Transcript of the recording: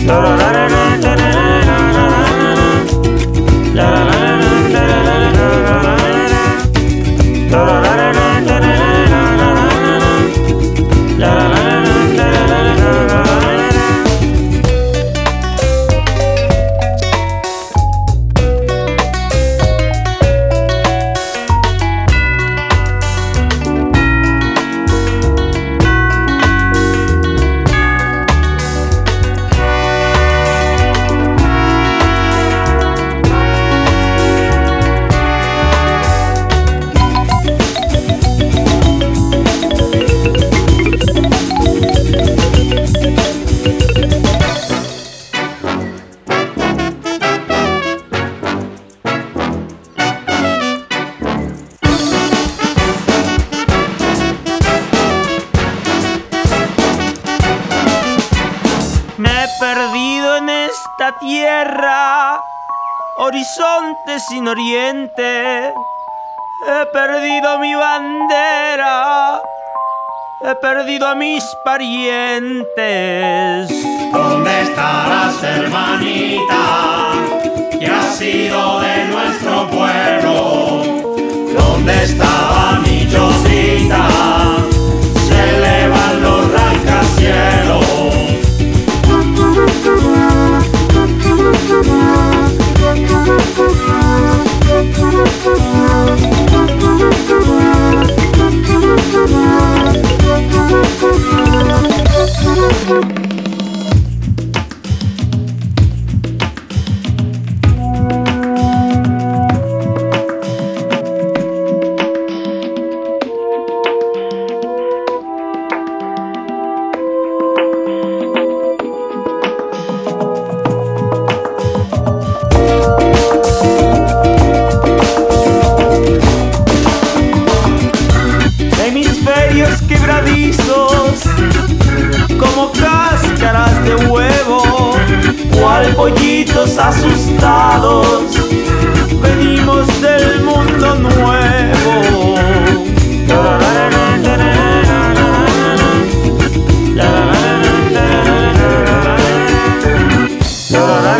Tierra, horizonte sin oriente, he perdido mi bandera, he perdido a mis parientes. ¿Dónde estarás, hermanita, que has sido de nuestro pueblo? ¿Dónde estaba mi Chosita? Se elevan los rascacielos. Quebradizos como cáscaras de huevo, cual pollitos asustados, venimos del mundo nuevo. La